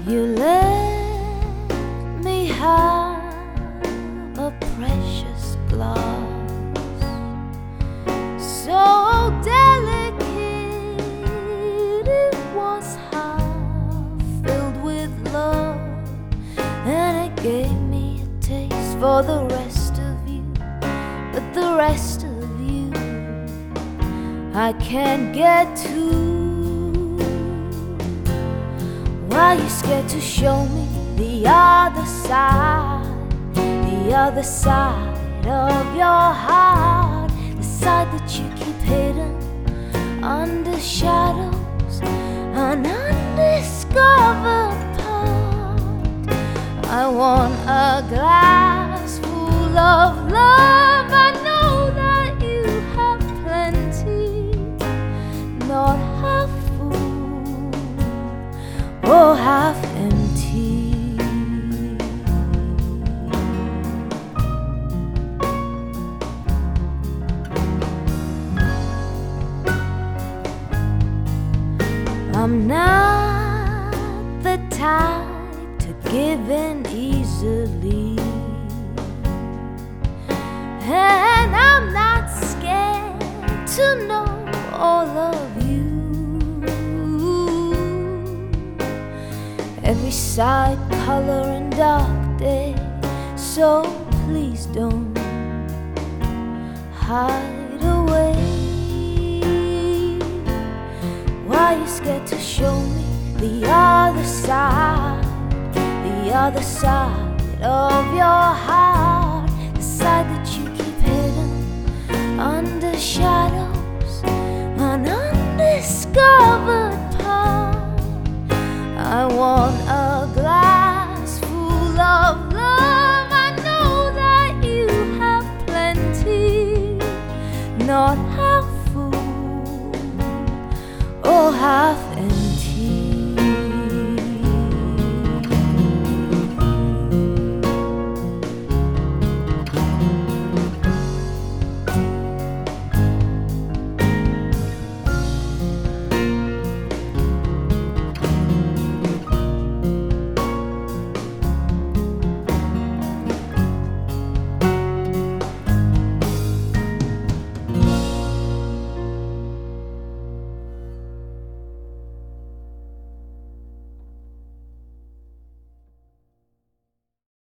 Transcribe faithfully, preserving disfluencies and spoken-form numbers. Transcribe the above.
You let me have a precious glass, so delicate it was half filled with love, and it gave me a taste for the rest of you. But the rest of you I can't get to. Why you scared to show me the other side, the other side of your heart, the side that you keep hidden under shadows, an undiscovered part? I want a glass full of love. I know that you have plenty, not half full or half empty. I'm not the type to give in easily, and I'm not scared to know all of you. Every side, color, and dark day, so please don't hide away. Why you scared to show me the other side, the other side of your heart, the side that you keep hidden under shadows, an undiscovered